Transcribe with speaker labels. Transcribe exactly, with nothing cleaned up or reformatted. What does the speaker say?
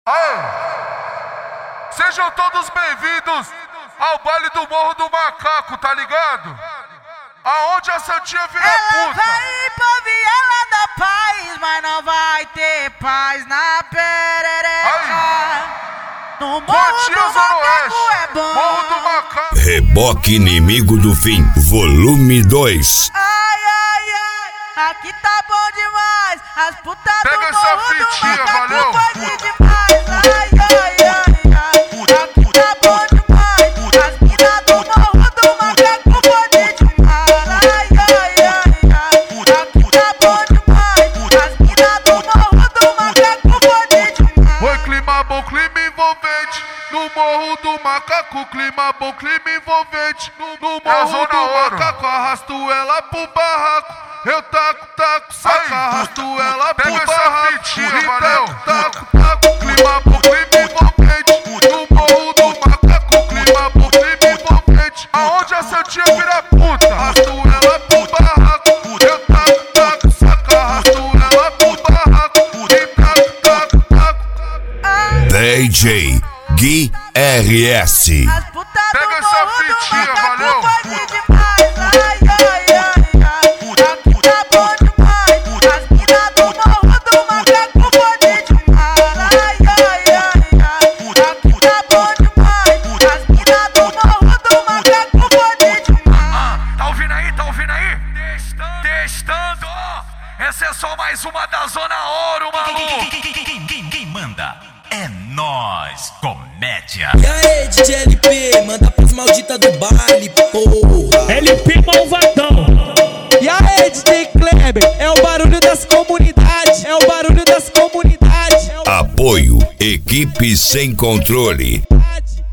Speaker 1: Aê! Sejam todos bem-vindos ao baile do Morro do Macaco, tá ligado? Aonde a Santinha vira
Speaker 2: Ela
Speaker 1: puta.
Speaker 2: vai ir pra viela da paz, mas não vai ter paz na perereca. No Morro
Speaker 1: Quantias
Speaker 2: do Macaco
Speaker 1: Oeste,
Speaker 2: é bom.
Speaker 1: Morro do Macaco.
Speaker 3: Reboque Inimigo do Fim, volume dois.
Speaker 2: Ai, ai, ai, aqui tá bom demais. As putas
Speaker 1: Pega
Speaker 2: do
Speaker 1: essa
Speaker 2: Morro do
Speaker 1: fitinha,
Speaker 2: Macaco
Speaker 1: valeu.
Speaker 2: pode demais. Ai, ai, ai, ai, aqui tá bom demais. As putas do Morro do Macaco pode demais. Ai, ai, ai, ai, aqui tá bom demais. As putas do Morro do Macaco pode demais.
Speaker 1: Oi, clima bom, clima envolvente. No Morro do Macaco, clima bom, clima envolvente. No, no Morro do Macaco, arrasto ela pro barraco. Eu taco, taco, saca, arrasto ela pro barraco. E taco, taco, taco, clima bom, clima envolvente. No Morro do Macaco, clima bom, clima envolvente. Aonde a Santinha vira puta, arrasto ela pro barraco. Eu taco, taco, saca, arrasto ela pro barraco. E taco, taco, taco.
Speaker 3: D J Gui R S.
Speaker 2: As putas
Speaker 1: Pega
Speaker 2: do
Speaker 1: essa
Speaker 2: Morro do
Speaker 1: fitinha,
Speaker 2: Macaco
Speaker 1: valeu.
Speaker 2: pode demais. Ai, ai, ai, ai, aqui tá bom demais. As putas do Morro do Macaco pode demais. Ai, ai, ai, ai, aqui tá bom demais. As putas do Morro do Macaco pode demais.
Speaker 4: Tá ouvindo aí? Tá ouvindo aí? Testando. Testando. Essa é só mais uma da Zona Ouro, maluco.
Speaker 5: Quem manda é nós, comédia.
Speaker 6: E aí, D J L P, manda pras malditas do baile, porra.
Speaker 7: L P malvadão.
Speaker 6: E aí, D J Kleber, é o barulho das comunidades, é o barulho das comunidades. É o...
Speaker 3: Apoio Equipe Sem Controle.